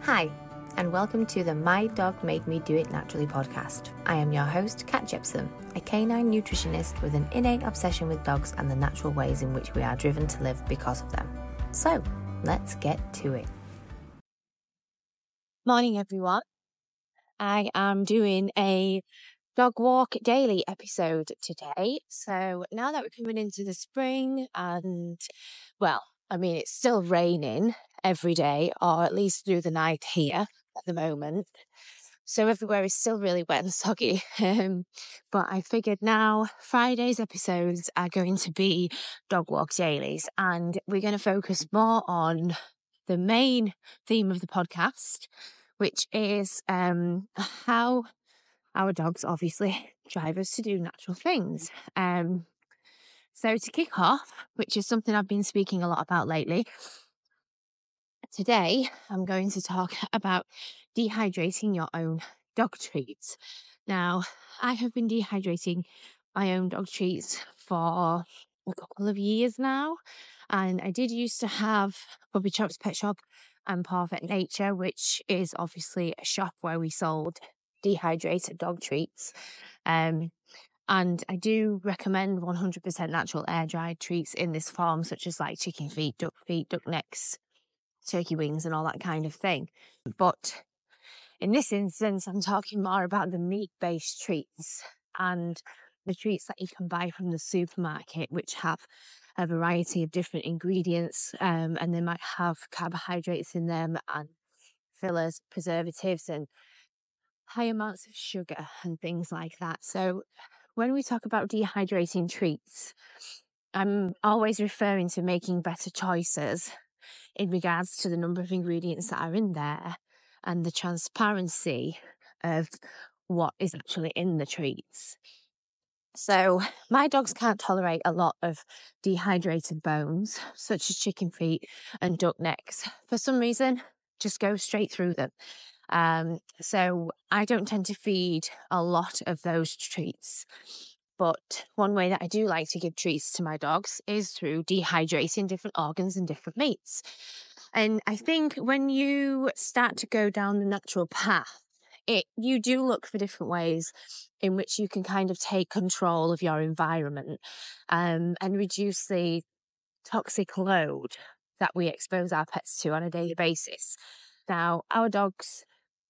Hi, and welcome to the My Dog Made Me Do It Naturally podcast. I am your host, Kat Jepson, a canine nutritionist with an innate obsession with dogs and the natural ways in which we are driven to live because of them. So, let's get to it. Morning, everyone. I am doing a dog walk daily episode today. So now that we're coming into the spring and, it's still raining every day, or at least through the night here at the moment. So everywhere is still really wet and soggy. But I figured now Friday's episodes are going to be dog walk dailies, and we're going to focus more on the main theme of the podcast, which is how our dogs obviously drive us to do natural things. So to kick off, which is something I've been speaking a lot about lately, today I'm going to talk about dehydrating your own dog treats. Now, I have been dehydrating my own dog treats for a couple of years now, and I did used to have Puppy Chops Pet Shop and Paw Vet Nature, which is obviously a shop where we sold dehydrated dog treats. And I do recommend 100% natural air-dried treats in this form, such as like chicken feet, duck necks, turkey wings, and all that kind of thing. But in this instance, I'm talking more about the meat-based treats and the treats that you can buy from the supermarket, which have a variety of different ingredients, and they might have carbohydrates in them and fillers, preservatives, and high amounts of sugar and things like that. So when we talk about dehydrating treats, I'm always referring to making better choices in regards to the number of ingredients that are in there and the transparency of what is actually in the treats. So my dogs can't tolerate a lot of dehydrated bones, such as chicken feet and duck necks. For some reason, just go straight through them. So I don't tend to feed a lot of those treats. But one way that I do like to give treats to my dogs is through dehydrating different organs and different meats. And I think when you start to go down the natural path, you do look for different ways in which you can kind of take control of your environment, and reduce the toxic load that we expose our pets to on a daily basis. Now, our dogs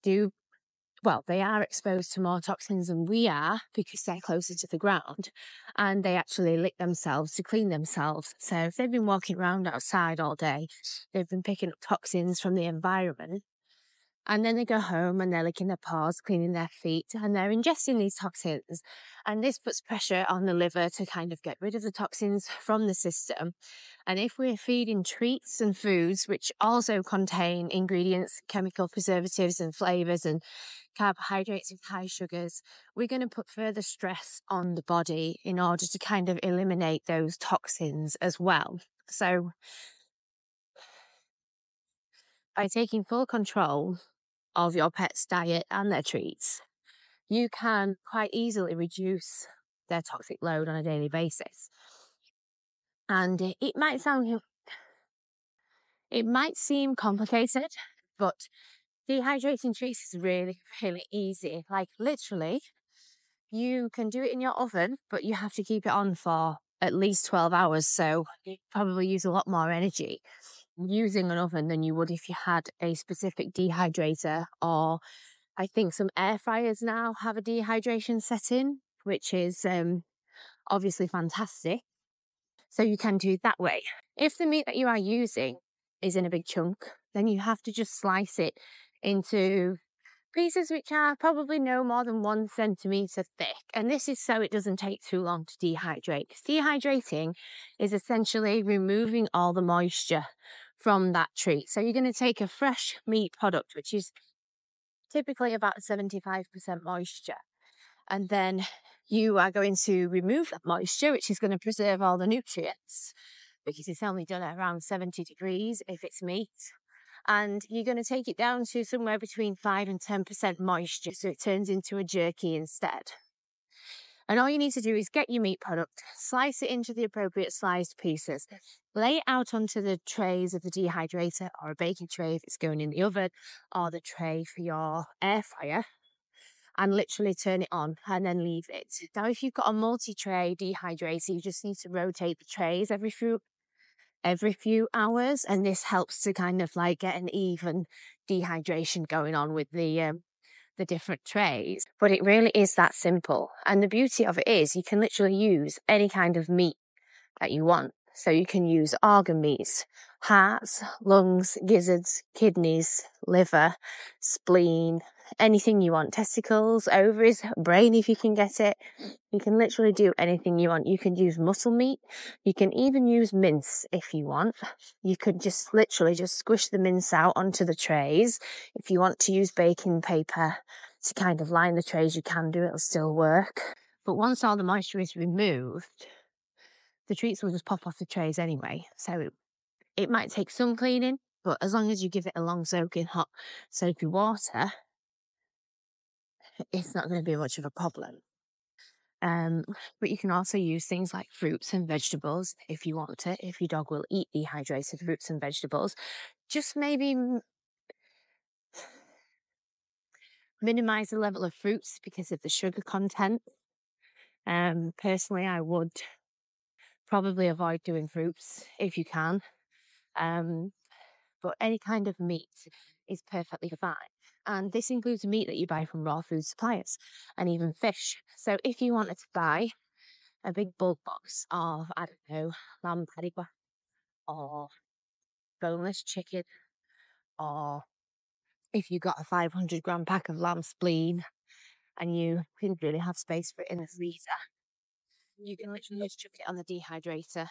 they are exposed to more toxins than we are because they're closer to the ground, and they actually lick themselves to clean themselves. So if they've been walking around outside all day, they've been picking up toxins from the environment. And then they go home and they're licking their paws, cleaning their feet, and they're ingesting these toxins. And this puts pressure on the liver to kind of get rid of the toxins from the system. And if we're feeding treats and foods, which also contain ingredients, chemical preservatives and flavors and carbohydrates and high sugars, we're going to put further stress on the body in order to kind of eliminate those toxins as well. So by taking full control of your pet's diet and their treats, you can quite easily reduce their toxic load on a daily basis. And it might seem complicated, but dehydrating treats is really, really easy. Like literally, you can do it in your oven, but you have to keep it on for at least 12 hours. So you probably use a lot more energy using an oven than you would if you had a specific dehydrator, or I think some air fryers now have a dehydration setting, which is obviously fantastic. So you can do it that way. If the meat that you are using is in a big chunk, then you have to just slice it into pieces which are probably no more than 1 centimetre thick. And this is so it doesn't take too long to dehydrate. Because dehydrating is essentially removing all the moisture from that treat. So you're going to take a fresh meat product, which is typically about 75% moisture. And then you are going to remove that moisture, which is going to preserve all the nutrients, because it's only done at around 70 degrees if it's meat. And you're going to take it down to somewhere between 5 and 10% moisture, so it turns into a jerky instead. And all you need to do is get your meat product, slice it into the appropriate sliced pieces, lay it out onto the trays of the dehydrator or a baking tray if it's going in the oven, or the tray for your air fryer, and literally turn it on and then leave it. Now, if you've got a multi-tray dehydrator, you just need to rotate the trays every few hours, and this helps to kind of like get an even dehydration going on with the different trays. But it really is that simple. And the beauty of it is you can literally use any kind of meat that you want. So you can use organ meats, hearts, lungs, gizzards, kidneys, liver, spleen, anything you want, testicles, ovaries, brain if you can get it. You can literally do anything you want. You can use muscle meat. You can even use mince if you want. You could just literally just squish the mince out onto the trays. If you want to use baking paper to kind of line the trays, you can do it. It'll still work. But once all the moisture is removed, the treats will just pop off the trays anyway. So it might take some cleaning, but as long as you give it a long soak in hot soapy water, it's not going to be much of a problem. But you can also use things like fruits and vegetables if you want to. If your dog will eat dehydrated fruits and vegetables, just maybe minimize the level of fruits because of the sugar content. Personally, I would probably avoid doing fruits if you can. But any kind of meat is perfectly fine. And this includes meat that you buy from raw food suppliers and even fish. So if you wanted to buy a big bulk box of, I don't know, lamb padigua or boneless chicken, or if you got a 500-gram pack of lamb spleen and you didn't really have space for it in the freezer, you can literally just chuck it on the dehydrator,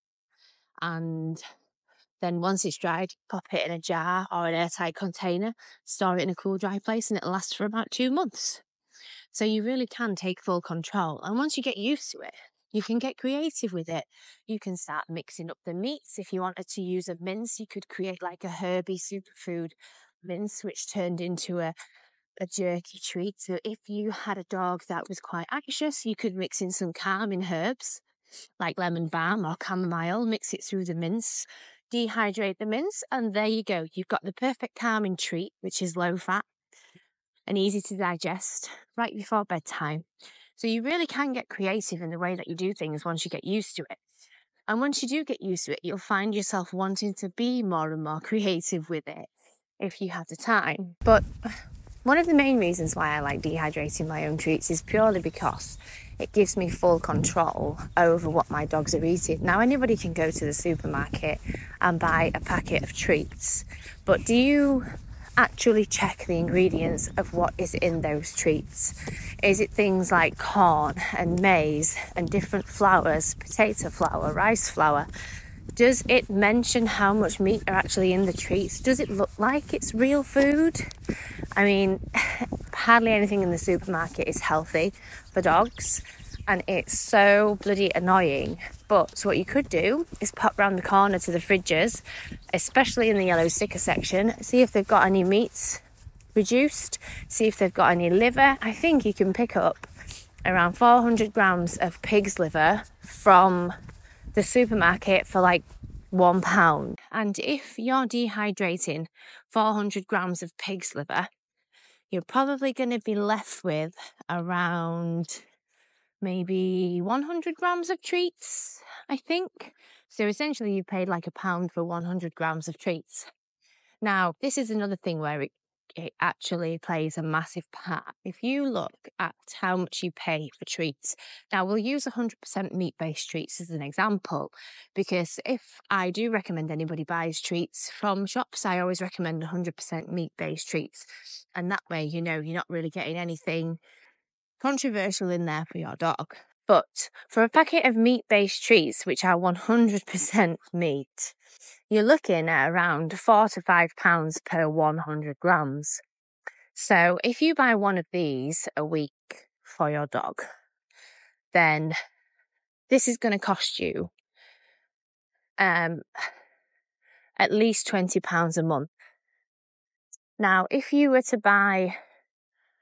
and then once it's dried, pop it in a jar or an airtight container, store it in a cool, dry place, and it'll last for about 2 months. So you really can take full control. And once you get used to it, you can get creative with it. You can start mixing up the meats. If you wanted to use a mince, you could create like a herby superfood mince, which turned into a jerky treat. So if you had a dog that was quite anxious, you could mix in some calming herbs like lemon balm or chamomile, mix it through the mince, dehydrate the mince, and there you go. You've got the perfect calming treat, which is low fat and easy to digest right before bedtime. So you really can get creative in the way that you do things once you get used to it. And once you do get used to it, you'll find yourself wanting to be more and more creative with it if you have the time. But one of the main reasons why I like dehydrating my own treats is purely because it gives me full control over what my dogs are eating. Now, anybody can go to the supermarket and buy a packet of treats, but do you actually check the ingredients of what is in those treats? Is it things like corn and maize and different flours, potato flour, rice flour? Does it mention how much meat are actually in the treats? Does it look like it's real food? I mean, hardly anything in the supermarket is healthy for dogs, and it's so bloody annoying. But what you could do is pop round the corner to the fridges, especially in the yellow sticker section, see if they've got any meats reduced, see if they've got any liver. I think you can pick up around 400 grams of pig's liver from the supermarket for like £1. And if you're dehydrating 400 grams of pig's liver, you're probably going to be left with around maybe 100 grams of treats, I think. So essentially you paid like £1 for 100 grams of treats. Now, this is another thing where it actually plays a massive part. If you look at how much you pay for treats, now we'll use 100% meat-based treats as an example, because if I do recommend anybody buys treats from shops, I always recommend 100% meat-based treats. And that way, you know, you're not really getting anything controversial in there for your dog. But for a packet of meat-based treats, which are 100% meat, you're looking at around £4 to £5 per 100 grams. So if you buy one of these a week for your dog, then this is going to cost you at least £20 a month. Now, if you were to buy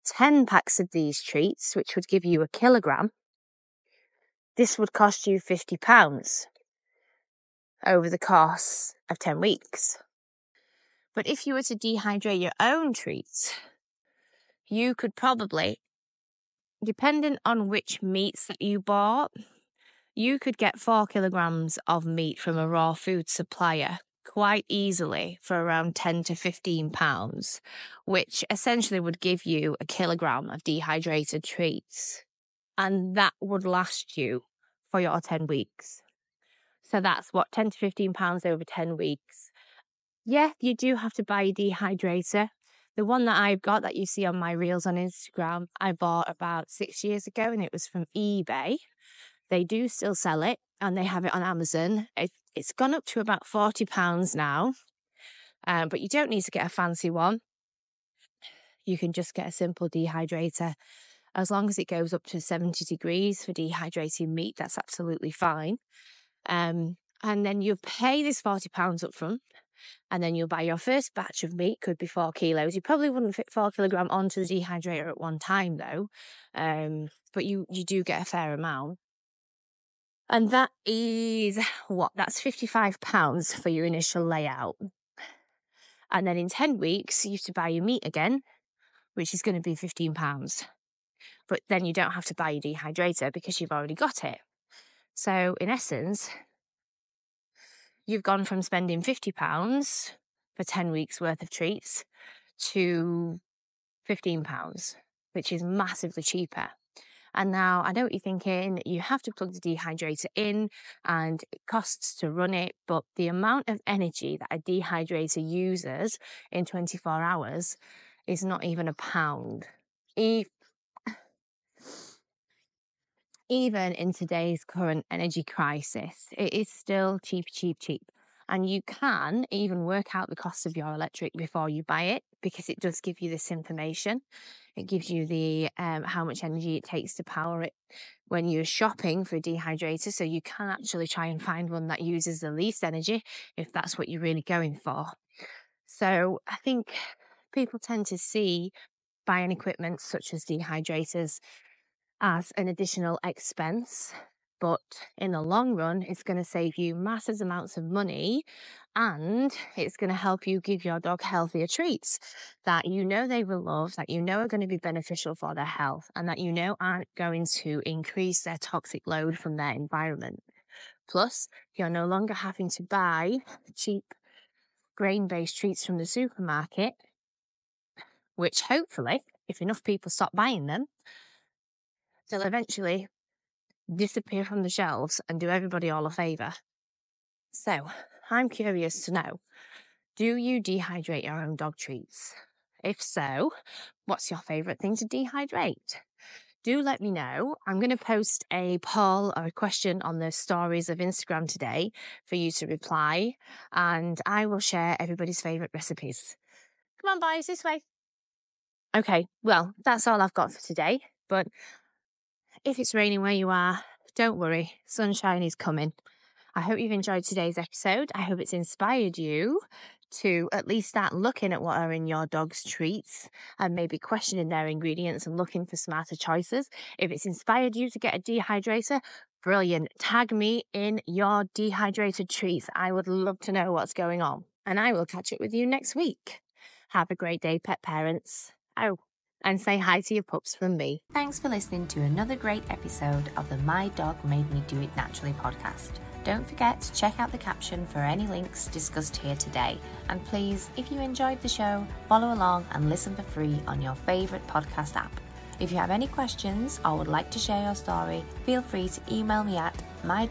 10 packs of these treats, which would give you 1 kilogram, this would cost you £50 over the course of 10 weeks. But if you were to dehydrate your own treats, you could probably, depending on which meats that you bought, you could get 4 kilograms of meat from a raw food supplier quite easily for around £10 to £15, which essentially would give you 1 kilogram of dehydrated treats. And that would last you for your 10 weeks. So that's what, £10 to £15 over 10 weeks. Yeah, you do have to buy a dehydrator. The one that I've got that you see on my reels on Instagram, I bought about 6 years ago and it was from eBay. They do still sell it and they have it on Amazon. It's gone up to about £40 now, but you don't need to get a fancy one. You can just get a simple dehydrator. As long as it goes up to 70 degrees for dehydrating meat, that's absolutely fine. And then you pay this £40 up front, and then you'll buy your first batch of meat, could be 4 kilos. You probably wouldn't fit 4 kilograms onto the dehydrator at one time though, but you do get a fair amount. And that is that's £55 for your initial layout. And then in 10 weeks, you have to buy your meat again, which is going to be £15. But then you don't have to buy your dehydrator because you've already got it. So in essence, you've gone from spending £50 for 10 weeks worth of treats to £15, which is massively cheaper. And now I know what you're thinking, you have to plug the dehydrator in and it costs to run it, but the amount of energy that a dehydrator uses in 24 hours is not even £1. Even in today's current energy crisis, it is still cheap. And you can even work out the cost of your electric before you buy it, because it does give you this information. It gives you the how much energy it takes to power it when you're shopping for a dehydrator. So you can actually try and find one that uses the least energy if that's what you're really going for. So I think people tend to see buying equipment such as dehydrators as an additional expense, but in the long run, it's going to save you massive amounts of money, and it's going to help you give your dog healthier treats that you know they will love, that you know are going to be beneficial for their health, and that you know aren't going to increase their toxic load from their environment. Plus, you're no longer having to buy cheap grain-based treats from the supermarket, which hopefully, if enough people stop buying them, they'll eventually disappear from the shelves and do everybody all a favour. So, I'm curious to know, do you dehydrate your own dog treats? If so, what's your favourite thing to dehydrate? Do let me know. I'm going to post a poll or a question on the stories of Instagram today for you to reply, and I will share everybody's favourite recipes. Come on, boys, this way. Okay, well, that's all I've got for today, but if it's raining where you are, don't worry, sunshine is coming. I hope you've enjoyed today's episode. I hope it's inspired you to at least start looking at what are in your dog's treats and maybe questioning their ingredients and looking for smarter choices. If it's inspired you to get a dehydrator, brilliant. Tag me in your dehydrated treats. I would love to know what's going on. And I will catch up with you next week. Have a great day, pet parents. Oh, and say hi to your pups from me. Thanks for listening to another great episode of the My Dog Made Me Do It Naturally podcast. Don't forget to check out the caption for any links discussed here today. And please, if you enjoyed the show, follow along and listen for free on your favourite podcast app. If you have any questions or would like to share your story, feel free to email me at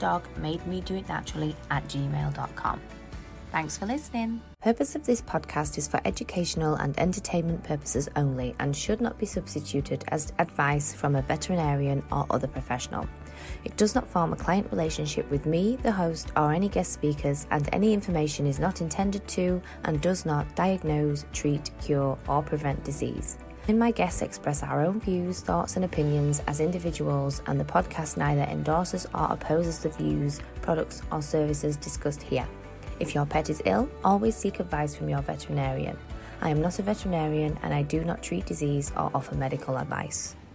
mydogmademedoitnaturally@gmail.com. Thanks for listening. Purpose of this podcast is for educational and entertainment purposes only and should not be substituted as advice from a veterinarian or other professional. It does not form a client relationship with me, the host, or any guest speakers, and any information is not intended to and does not diagnose, treat, cure, or prevent disease. My guests express our own views, thoughts, and opinions as individuals, and the podcast neither endorses or opposes the views, products, or services discussed here. If your pet is ill, always seek advice from your veterinarian. I am not a veterinarian and I do not treat disease or offer medical advice.